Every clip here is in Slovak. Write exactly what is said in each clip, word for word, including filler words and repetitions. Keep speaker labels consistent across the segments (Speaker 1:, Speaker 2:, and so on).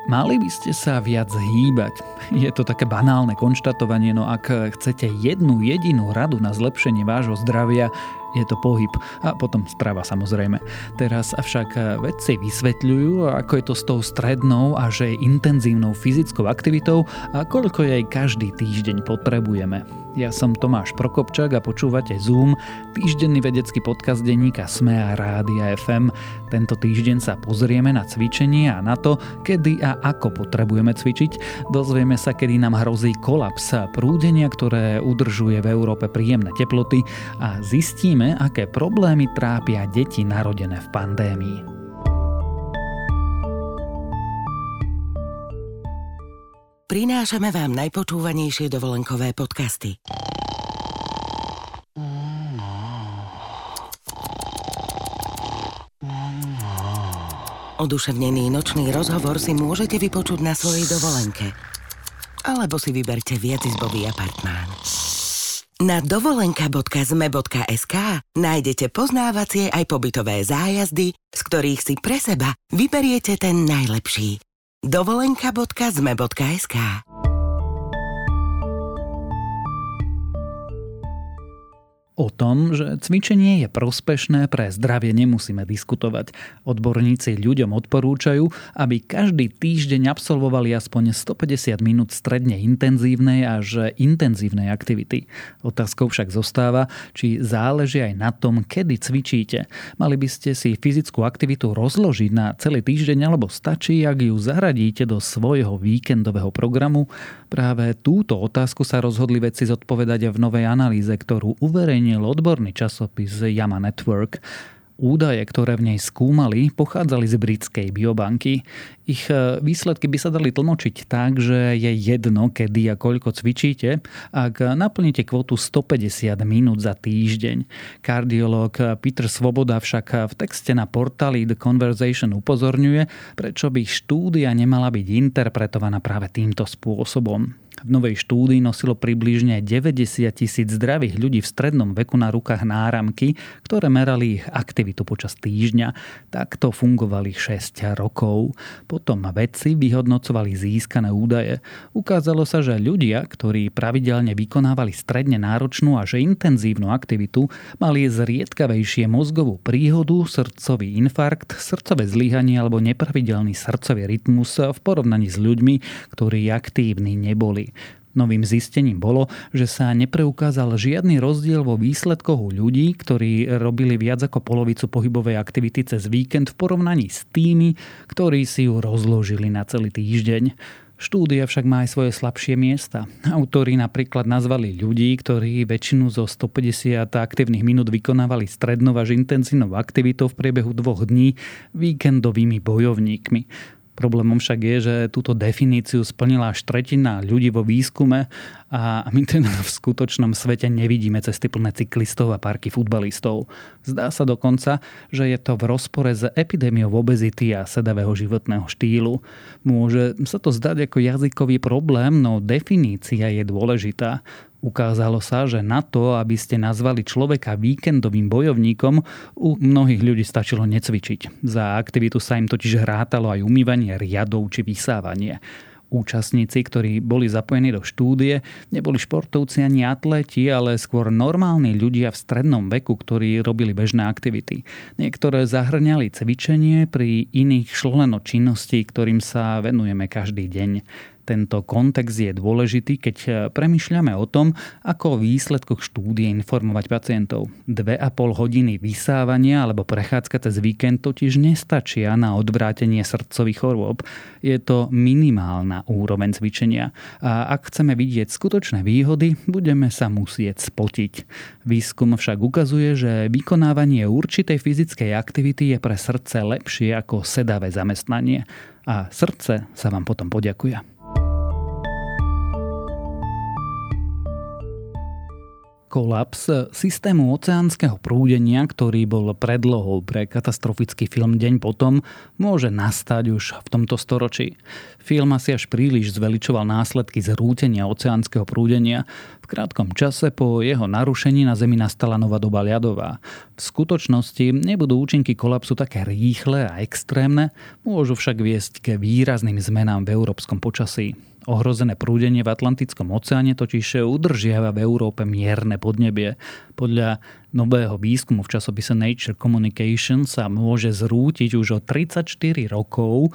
Speaker 1: Mali by ste sa viac hýbať. Je to také banálne konštatovanie, no ak chcete jednu jedinú radu na zlepšenie vášho zdravia, je to pohyb a potom strava samozrejme. Teraz avšak vedci vysvetľujú, ako je to s tou strednou a že intenzívnou fyzickou aktivitou a koľko jej každý týždeň potrebujeme. Ja som Tomáš Prokopčák a počúvate Zoom, týždenný vedecký podcast denníka es em e a Rádia ef em. Tento týždeň sa pozrieme na cvičenie a na to, kedy a ako potrebujeme cvičiť. Dozvieme sa, kedy nám hrozí kolaps prúdenia, ktoré udržuje v Európe príjemné teploty a zistíme, aké problémy trápia deti narodené v pandémii.
Speaker 2: Prinášame vám najpočúvanejšie dovolenkové podcasty. Oduševnený nočný rozhovor si môžete vypočuť na svojej dovolenke. Alebo si vyberte viacizbový apartmán. Na dovolenka bodka zme bodka es ká nájdete poznávacie aj pobytové zájazdy, z ktorých si pre seba vyberiete ten najlepší. dovolenka bodka zme bodka es ká
Speaker 1: O tom, že cvičenie je prospešné pre zdravie, nemusíme diskutovať. Odborníci ľuďom odporúčajú, aby každý týždeň absolvovali aspoň stopäťdesiat minút stredne intenzívnej až intenzívnej aktivity. Otázkou však zostáva, či záleží aj na tom, kedy cvičíte. Mali by ste si fyzickú aktivitu rozložiť na celý týždeň, alebo stačí, ak ju zaradíte do svojho víkendového programu? Práve túto otázku sa rozhodli vedci zodpovedať v novej analýze, ktorú uverejnil odborný časopis JAMA Network. Údaje, ktoré v nej skúmali, pochádzali z britskej biobanky. Ich výsledky by sa dali tlmočiť tak, že je jedno, kedy a koľko cvičíte, ak naplníte kvotu stopäťdesiat minút za týždeň. Kardiológ Peter Svoboda však v texte na portáli The Conversation upozorňuje, prečo by štúdia nemala byť interpretovaná práve týmto spôsobom. V novej štúdii nosilo približne deväťdesiat tisíc zdravých ľudí v strednom veku na rukách náramky, ktoré merali ich aktivitu počas týždňa. Takto fungovali šesť rokov. Potom vedci vyhodnocovali získané údaje. Ukázalo sa, že ľudia, ktorí pravidelne vykonávali stredne náročnú až intenzívnu aktivitu, mali zriedkavejšie mozgovú príhodu, srdcový infarkt, srdcové zlyhanie alebo nepravidelný srdcový rytmus v porovnaní s ľuďmi, ktorí aktívni neboli. Novým zistením bolo, že sa nepreukázal žiadny rozdiel vo výsledkoch u ľudí, ktorí robili viac ako polovicu pohybovej aktivity cez víkend v porovnaní s tými, ktorí si ju rozložili na celý týždeň. Štúdia však má aj svoje slabšie miesta. Autori napríklad nazvali ľudí, ktorí väčšinu zo stopäťdesiat aktívnych minút vykonávali strednou až intenzívnou aktivitou v priebehu dvoch dní, víkendovými bojovníkmi. Problémom však je, že túto definíciu splnila až tretina ľudí vo výskume a my teda v skutočnom svete nevidíme cesty plné cyklistov a parky futbalistov. Zdá sa dokonca, že je to v rozpore s epidémiou obezity a sedavého životného štýlu. Môže sa to zdať ako jazykový problém, no definícia je dôležitá. Ukázalo sa, že na to, aby ste nazvali človeka víkendovým bojovníkom, u mnohých ľudí stačilo necvičiť. Za aktivitu sa im totiž hrátalo aj umývanie riadov či vysávanie. Účastníci, ktorí boli zapojení do štúdie, neboli športovci ani atléti, ale skôr normálni ľudia v strednom veku, ktorí robili bežné aktivity. Niektoré zahrňali cvičenie, pri iných šlo len o činnosti, ktorým sa venujeme každý deň. Tento kontext je dôležitý, keď premýšľame o tom, ako o výsledkoch štúdie informovať pacientov. Dve a pol hodiny vysávania alebo prechádzka cez víkend totiž nestačia na odvrátenie srdcových chorôb. Je to minimálna úroveň cvičenia. A ak chceme vidieť skutočné výhody, budeme sa musieť spotiť. Výskum však ukazuje, že vykonávanie určitej fyzickej aktivity je pre srdce lepšie ako sedavé zamestnanie. A srdce sa vám potom poďakuje. Kolaps systému oceánskeho prúdenia, ktorý bol predlohou pre katastrofický film Deň potom, môže nastať už v tomto storočí. Film asi až príliš zveličoval následky zrútenia oceánskeho prúdenia. V krátkom čase po jeho narušení na Zemi nastala nová doba ľadová. V skutočnosti nebudú účinky kolapsu také rýchle a extrémne, môžu však viesť k výrazným zmenám v európskom počasí. Ohrozené prúdenie v Atlantickom oceáne totiž udržiava v Európe mierne podnebie. Podľa nového výskumu v časopise Nature Communication sa môže zrútiť už o tridsaťštyri rokov,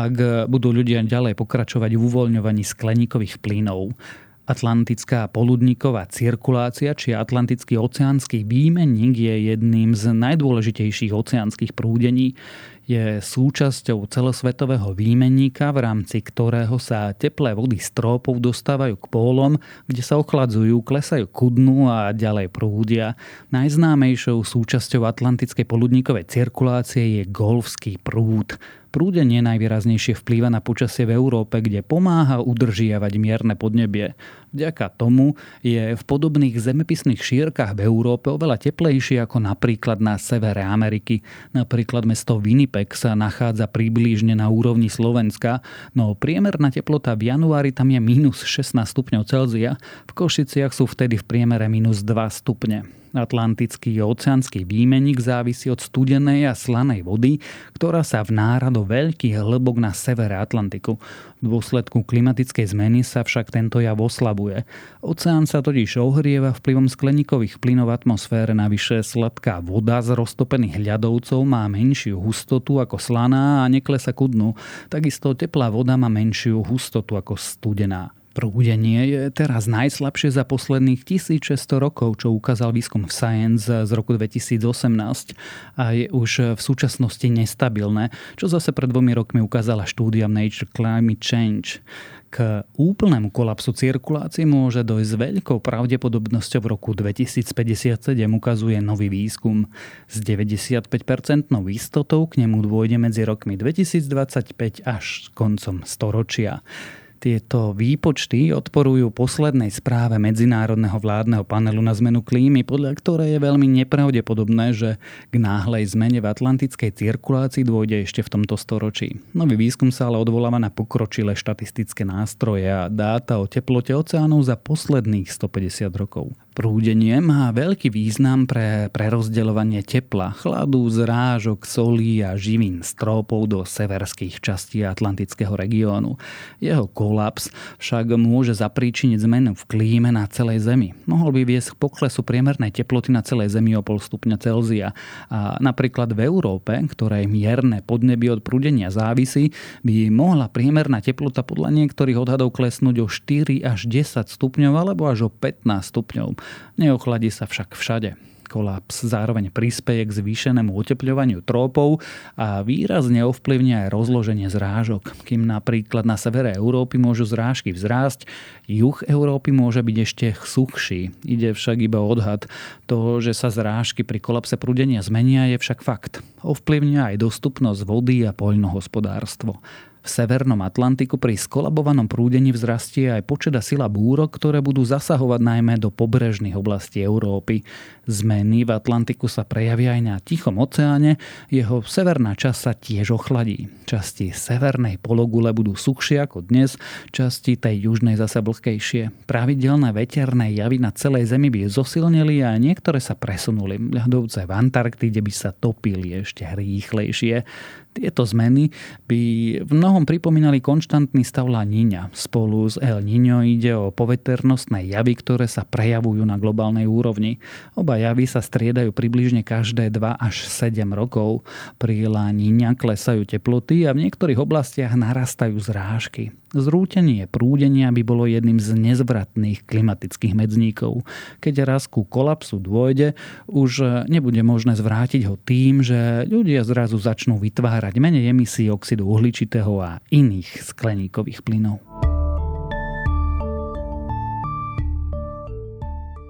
Speaker 1: ak budú ľudia ďalej pokračovať v uvoľňovaní skleníkových plynov. Atlantická poludníková cirkulácia či Atlantický oceánsky výmenník je jedným z najdôležitejších oceánskych prúdení. Je súčasťou celosvetového výmenníka, v rámci ktorého sa teplé vody z trópov dostávajú k pólom, kde sa ochladzujú, klesajú ku dnu a ďalej prúdia. Najznámejšou súčasťou Atlantickej poludníkovej cirkulácie je Golfský prúd. Prúdenie najvýraznejšie vplýva na počasie v Európe, kde pomáha udržiavať mierne podnebie. Vďaka tomu je v podobných zemepisných šírkach v Európe oveľa teplejšie ako napríklad na severe Ameriky. Napríklad mesto Winnipeg sa nachádza približne na úrovni Slovenska, no priemerná teplota v januári tam je mínus šestnásť stupňov Celzia, v Košiciach sú vtedy v priemere mínus dva stupne. Atlantický oceánsky výmenník závisí od studenej a slanej vody, ktorá sa vnára do veľkých hĺbok na severe Atlantiku. V dôsledku klimatickej zmeny sa však tento jav oslabuje. Oceán sa totiž ohrieva vplyvom skleníkových plynov v atmosfére, navyše sladká voda z roztopených ľadovcov má menšiu hustotu ako slaná a neklesa ku dnu. Takisto teplá voda má menšiu hustotu ako studená. Prúdenie je teraz najslabšie za posledných tisícšesťsto rokov, čo ukázal výskum v Science z roku dvetisícosemnásť a je už v súčasnosti nestabilné, čo zase pred dvomi rokmi ukázala štúdia Nature Climate Change. K úplnému kolapsu cirkulácie môže dojsť s veľkou pravdepodobnosťou v roku dvetisícpäťdesiatsedem, ukazuje nový výskum. S deväťdesiatpäť percent istotou k nemu dôjde medzi rokmi dvetisícdvadsaťpäť až koncom storočia. Tieto výpočty odporujú poslednej správe Medzinárodného vládneho panelu na zmenu klímy, podľa ktorej je veľmi nepravdepodobné, že k náhlej zmene v atlantickej cirkulácii dôjde ešte v tomto storočí. Nový výskum sa ale odvoláva na pokročilé štatistické nástroje a dáta o teplote oceánov za posledných stopäťdesiat rokov. Prúdenie má veľký význam pre prerozdeľovanie tepla, chladu, zrážok, solí a živín z trópov do severských častí Atlantického regiónu. Jeho kolaps však môže zapríčiniť zmenu v klíme na celej Zemi. Mohol by viesť k poklesu priemernej teploty na celej Zemi o pol stupňa Celzia. A napríklad v Európe, ktorej mierne podnebie od prúdenia závisí, by mohla priemerná teplota podľa niektorých odhadov klesnúť o štyri až desať stupňov alebo až o pätnásť stupňov. Neochladí sa však všade. Kolaps zároveň prispeje k zvýšenému otepľovaniu trópov a výrazne ovplyvňuje aj rozloženie zrážok. Kým napríklad na severe Európy môžu zrážky vzrásť, juh Európy môže byť ešte suchší. Ide však iba o odhad. To, že sa zrážky pri kolapse prúdenia zmenia, je však fakt. Ovplyvňuje aj dostupnosť vody a poľnohospodárstvo. V severnom Atlantiku pri skolabovanom prúdení vzrastie aj počet a sila búrok, ktoré budú zasahovať najmä do pobrežných oblastí Európy. Zmeny v Atlantiku sa prejavia aj na Tichom oceáne, jeho severná časť sa tiež ochladí. Časti severnej pologule budú suchšie ako dnes, časti tej južnej zase vlhkejšie. Pravidelné veterné javy na celej Zemi by zosilnili a niektoré sa presunuli. Ľadovce v Antarktide by sa topili ešte rýchlejšie. Tieto zmeny by v mnohom pripomínali konštantný stav La Niña. Spolu s El Niño ide o poveternostné javy, ktoré sa prejavujú na globálnej úrovni. Oba javy sa striedajú približne každé dva až sedem rokov. Pri La Niña klesajú teploty a v niektorých oblastiach narastajú zrážky. Zrútenie prúdenia by bolo jedným z nezvratných klimatických medzníkov. Keď raz ku kolapsu dôjde, už nebude možné zvrátiť ho tým, že ľudia zrazu začnú vytvárať menej emisí oxidu uhličitého a iných skleníkových plynov.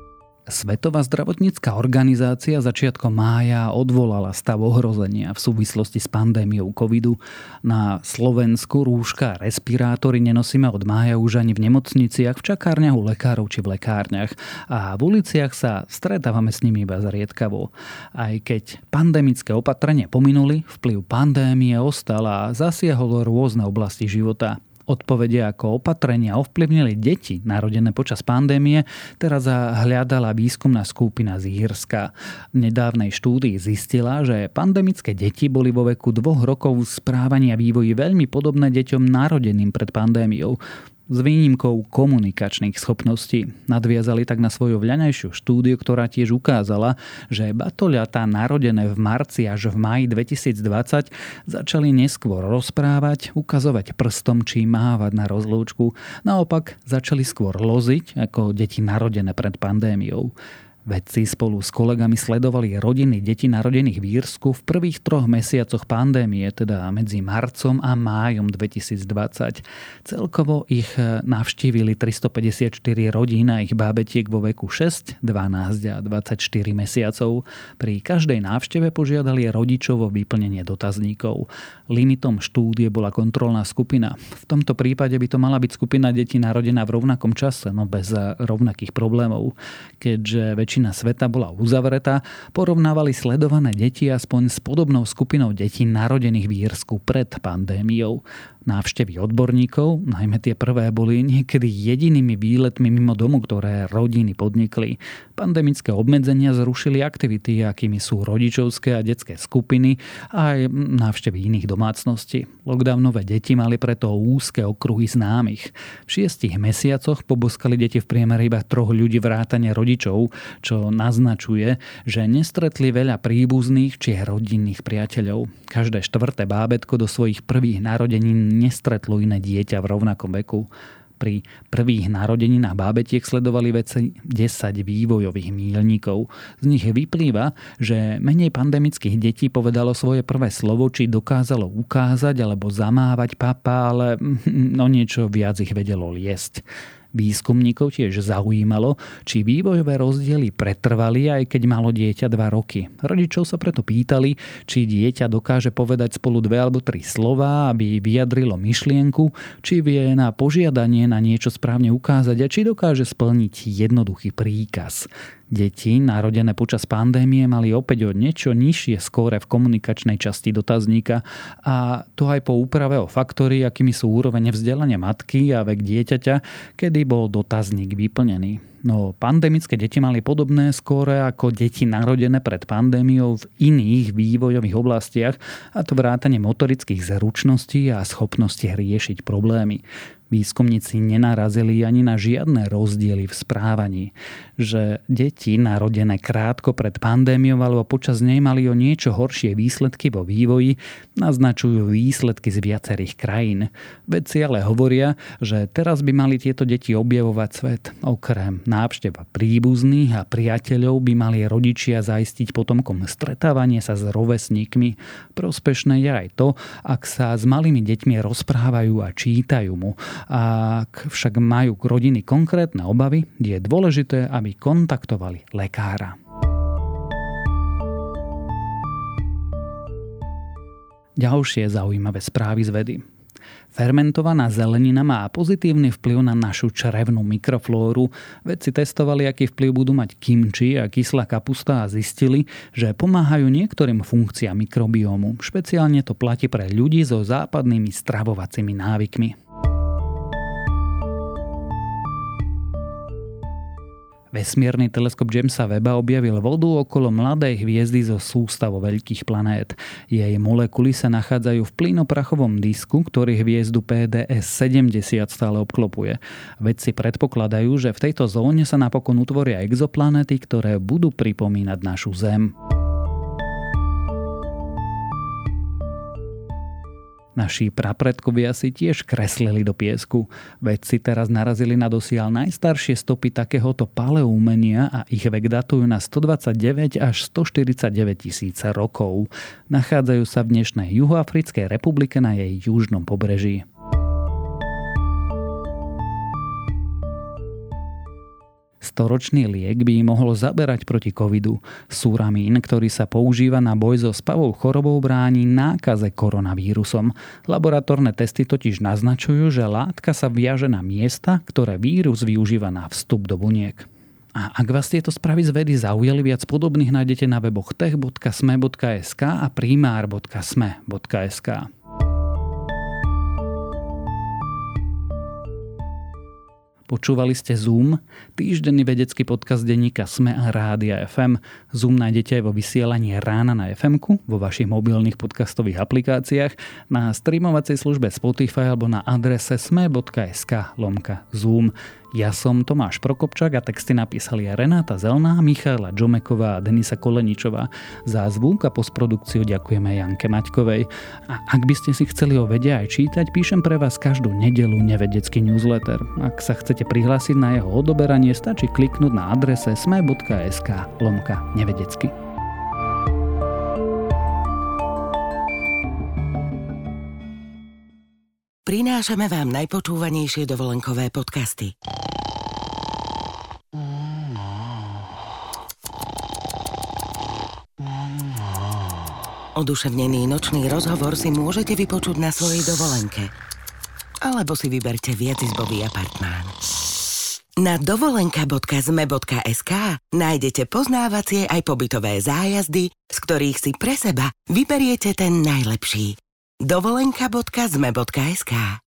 Speaker 1: Svetová zdravotnícka organizácia začiatkom mája odvolala stav ohrozenia v súvislosti s pandémiou covidu. Na Slovensku rúška a respirátory nenosíme od mája už ani v nemocniciach, v čakárniach u lekárov či v lekárniach. A v uliciach sa stretávame s nimi iba zriedkavo. Aj keď pandemické opatrenia pominuli, vplyv pandémie ostal a zasiahol rôzne oblasti života. Odpovede ako opatrenia ovplyvnili deti narodené počas pandémie, teraz hľadala výskumná skupina z Írska. V nedávnej štúdii zistila, že pandemické deti boli vo veku dvoch rokov v správaní a vývoji veľmi podobné deťom narodeným pred pandémiou. S výnimkou komunikačných schopností. Nadviazali tak na svoju vľaňajšiu štúdiu, ktorá tiež ukázala, že batoľatá narodené v marci až v máji dvetisícdvadsať začali neskôr rozprávať, ukazovať prstom či mávať na rozlúčku. Naopak začali skôr loziť ako deti narodené pred pandémiou. Vedci spolu s kolegami sledovali rodiny detí narodených v Írsku v prvých troch mesiacoch pandémie, teda medzi marcom a májom dvetisícdvadsať. Celkovo ich navštívili tristopäťdesiatštyri rodín a ich bábetiek vo veku šesť, dvanásť a dvadsaťštyri mesiacov. Pri každej návšteve požiadali rodičov o vyplnenie dotazníkov. Limitom štúdie bola kontrolná skupina. V tomto prípade by to mala byť skupina detí narodená v rovnakom čase, no bez rovnakých problémov. Keďže väčšina sveta bola uzavretá, porovnávali sledované deti aspoň s podobnou skupinou detí narodených v Írsku pred pandémiou. Návštevy odborníkov, najmä tie prvé, boli niekedy jedinými výletmi mimo domu, ktoré rodiny podnikli. Pandemické obmedzenia zrušili aktivity, akými sú rodičovské a detské skupiny a aj návštevy iných domácností. Lockdownové deti mali preto úzke okruhy známych. V šiestich mesiacoch poboskali deti v priemere iba troch ľudí vrátane rodičov, čo naznačuje, že nestretli veľa príbuzných či rodinných priateľov. Každé štvrté bábätko do svojich prvých narodenín nestretlo iné dieťa v rovnakom veku. Pri prvých narodeninách bábetiek sledovali vedci desať vývojových míľnikov. Z nich vyplýva, že menej pandemických detí povedalo svoje prvé slovo, či dokázalo ukázať alebo zamávať papa, ale no niečo viac ich vedelo liesť. Výskumníkov tiež zaujímalo, či vývojové rozdiely pretrvali, aj keď malo dieťa dva roky. Rodičov sa preto pýtali, či dieťa dokáže povedať spolu dve alebo tri slová, aby vyjadrilo myšlienku, či vie na požiadanie na niečo správne ukázať a či dokáže splniť jednoduchý príkaz. Deti narodené počas pandémie mali opäť o niečo nižšie skóre v komunikačnej časti dotazníka, a to aj po úprave o faktory, akými sú úroveň vzdelania matky a vek dieťaťa, kedy bol dotazník vyplnený. No pandemické deti mali podobné skóre ako deti narodené pred pandémiou v iných vývojových oblastiach, a to vrátane motorických zručností a schopnosti riešiť problémy. Výskumníci nenarazili ani na žiadne rozdiely v správaní. Že deti narodené krátko pred pandémiou alebo počas nej mali o niečo horšie výsledky vo vývoji, naznačujú výsledky z viacerých krajín. Vedci ale hovoria, že teraz by mali tieto deti objavovať svet. Okrem návšteva príbuzných a priateľov by mali rodičia zaistiť potomkom stretávanie sa s rovesníkmi. Prospešné je aj to, ak sa s malými deťmi rozprávajú a čítajú mu. Ak však majú rodiny konkrétne obavy, je dôležité, aby kontaktovali lekára. Ďalšie zaujímavé správy z vedy. Fermentovaná zelenina má pozitívny vplyv na našu črevnú mikroflóru. Vedci testovali, aký vplyv budú mať kimči a kyslá kapusta, a zistili, že pomáhajú niektorým funkciám mikrobiómu. Špeciálne to platí pre ľudí so západnými stravovacími návykmi. Vesmírny teleskop Jamesa Webba objavil vodu okolo mladej hviezdy zo sústavu veľkých planét. Jej molekuly sa nachádzajú v plynoprachovom disku, ktorý hviezdu P D S sedemdesiat stále obklopuje. Vedci predpokladajú, že v tejto zóne sa napokon utvoria exoplanéty, ktoré budú pripomínať našu Zem. Naši prapredkovia si tiež kreslili do piesku. Vedci teraz narazili na dosiaľ najstaršie stopy takéhoto paleoumenia a ich vek datujú na stodvadsaťdeväť až stoštyridsaťdeväť tisíc rokov. Nachádzajú sa v dnešnej Juhoafrickej republike na jej južnom pobreží. Storočný liek by mohol zaberať proti covidu. Suramín, ktorý sa používa na boj so spavou chorobou, bráni nákaze koronavírusom. Laboratórne testy totiž naznačujú, že látka sa viaže na miesta, ktoré vírus využíva na vstup do buniek. A ak vás tieto správy z vedy zaujali, viac podobných nájdete na weboch tech bodka sme bodka es ká a primár bodka sme bodka es ká. Počúvali ste Zoom, týždenný vedecký podcast denníka SME a Rádia ef em. Zoom nájdete aj vo vysielaní rána na ef emku, vo vašich mobilných podcastových aplikáciách, na streamovacej službe Spotify alebo na adrese sme bodka es ká lomka Zoom. Ja som Tomáš Prokopčák a texty napísali Renáta Zelná, Michaela Džomeková a Denisa Koleničová. Za zvuk a postprodukciu ďakujeme Janke Maťkovej. A ak by ste si chceli o vede aj čítať, píšem pre vás každú nedeľu nevedecký newsletter. Ak sa chcete prihlásiť na jeho odoberanie, stačí kliknúť na adrese sme bodka es ká lomka nevedecky.
Speaker 2: Prinášame vám najpočúvanejšie dovolenkové podcasty. Oduševnený nočný rozhovor si môžete vypočuť na svojej dovolenke. Alebo si vyberte viacizbový apartmán. Na dovolenka bodka sme bodka es ká nájdete poznávacie aj pobytové zájazdy, z ktorých si pre seba vyberiete ten najlepší. dovolenka bodka sme bodka es ká